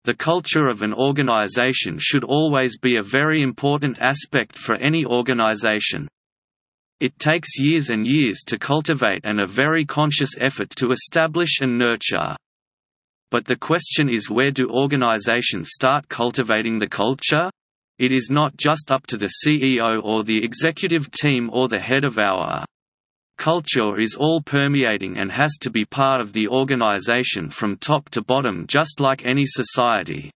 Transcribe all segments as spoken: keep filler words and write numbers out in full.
The culture of an organization should always be a very important aspect for any organization. It takes years and years to cultivate and a very conscious effort to establish and nurture. But the question is, where do organizations start cultivating the culture? It is not just up to the C E O or the executive team or the head of our culture is all permeating and has to be part of the organization from top to bottom, just like any society.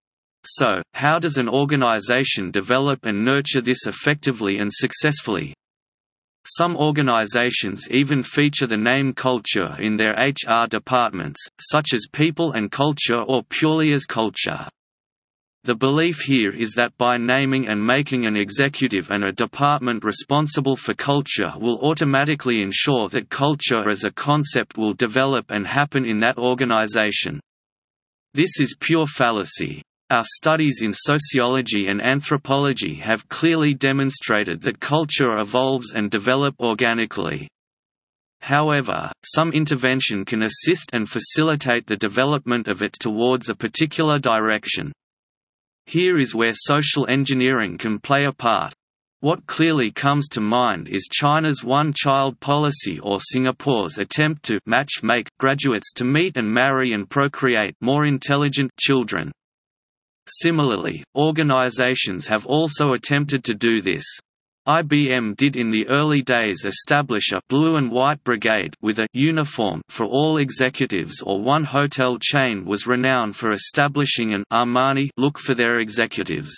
So, how does an organization develop and nurture this effectively and successfully? Some organizations even feature the name culture in their H R departments, such as people and culture or purely as culture. The belief here is that by naming and making an executive and a department responsible for culture will automatically ensure that culture as a concept will develop and happen in that organization. This is pure fallacy. Our studies in sociology and anthropology have clearly demonstrated that culture evolves and develops organically. However, some intervention can assist and facilitate the development of it towards a particular direction. Here is where social engineering can play a part. What clearly comes to mind is China's one-child policy or Singapore's attempt to match-make graduates to meet and marry and procreate more intelligent children. Similarly, organizations have also attempted to do this. I B M did in the early days establish a blue and white brigade with a uniform for all executives, or one hotel chain was renowned for establishing an Armani look for their executives.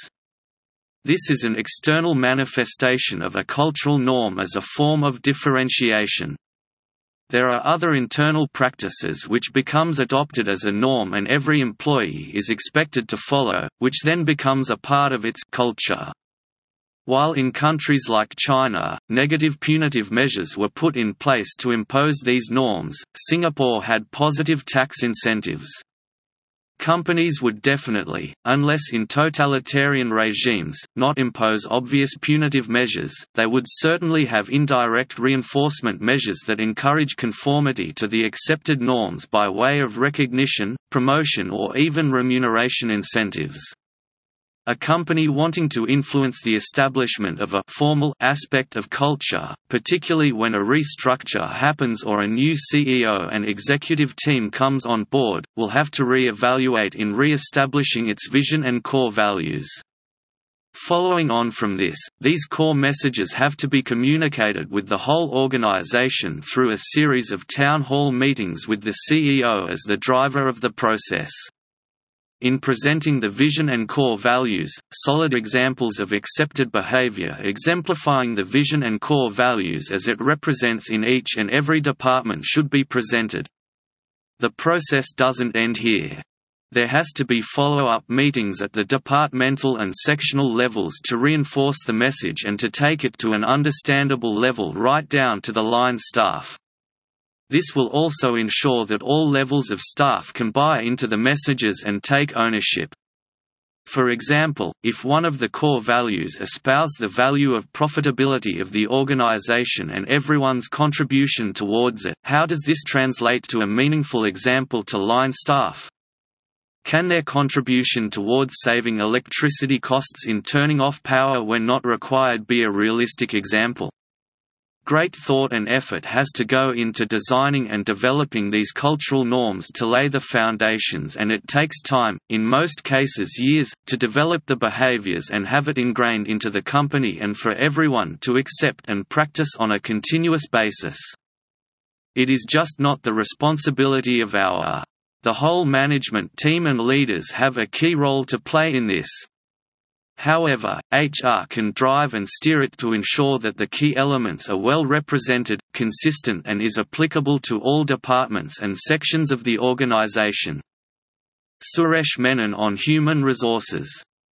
This is an external manifestation of a cultural norm as a form of differentiation. There are other internal practices which becomes adopted as a norm and every employee is expected to follow, which then becomes a part of its culture. While in countries like China, negative punitive measures were put in place to impose these norms, Singapore had positive tax incentives. Companies would definitely, unless in totalitarian regimes, not impose obvious punitive measures, they would certainly have indirect reinforcement measures that encourage conformity to the accepted norms by way of recognition, promotion or even remuneration incentives. A company wanting to influence the establishment of a formal aspect of culture, particularly when a restructure happens or a new C E O and executive team comes on board, will have to re-evaluate in re-establishing its vision and core values. Following on from this, these core messages have to be communicated with the whole organization through a series of town hall meetings with the C E O as the driver of the process. In presenting the vision and core values, solid examples of accepted behavior exemplifying the vision and core values as it represents in each and every department should be presented. The process doesn't end here. There has to be follow-up meetings at the departmental and sectional levels to reinforce the message and to take it to an understandable level right down to the line staff. This will also ensure that all levels of staff can buy into the messages and take ownership. For example, if one of the core values espouses the value of profitability of the organization and everyone's contribution towards it, how does this translate to a meaningful example to line staff? Can their contribution towards saving electricity costs in turning off power when not required be a realistic example? Great thought and effort has to go into designing and developing these cultural norms to lay the foundations, and it takes time, in most cases years, to develop the behaviors and have it ingrained into the company and for everyone to accept and practice on a continuous basis. It is just not the responsibility of our. The whole management team and leaders have a key role to play in this. However, H R can drive and steer it to ensure that the key elements are well represented, consistent and is applicable to all departments and sections of the organization. Suresh Menon on Human Resources.